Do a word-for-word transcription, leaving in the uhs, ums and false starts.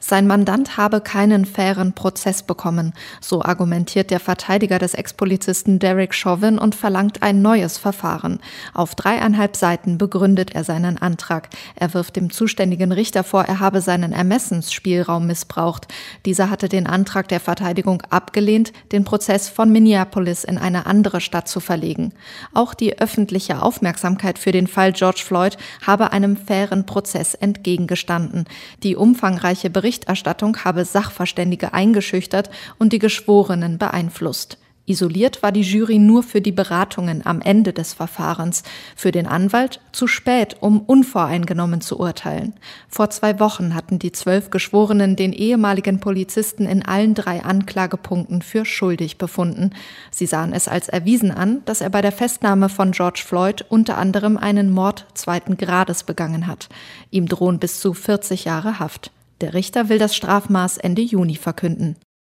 Sein Mandant habe keinen fairen Prozess bekommen, so argumentiert der Verteidiger des Ex-Polizisten Derek Chauvin und verlangt ein neues Verfahren. Auf dreieinhalb Seiten begründet er seinen Antrag. Er wirft dem zuständigen Richter vor, er habe seinen Ermessensspielraum missbraucht. Dieser hatte den Antrag der Verteidigung abgelehnt, den Prozess von Minneapolis in eine andere Stadt zu verlegen. Auch die öffentliche Aufmerksamkeit für den Fall George Floyd habe einem fairen Prozess entgegengestanden. Die umfangreiche Berichterstattung habe Sachverständige eingeschüchtert und die Geschworenen beeinflusst. Isoliert war die Jury nur für die Beratungen am Ende des Verfahrens. Für den Anwalt zu spät, um unvoreingenommen zu urteilen. Vor zwei Wochen hatten die zwölf Geschworenen den ehemaligen Polizisten in allen drei Anklagepunkten für schuldig befunden. Sie sahen es als erwiesen an, dass er bei der Festnahme von George Floyd unter anderem einen Mord zweiten Grades begangen hat. Ihm drohen bis zu vierzig Jahre Haft. Der Richter will das Strafmaß Ende Juni verkünden.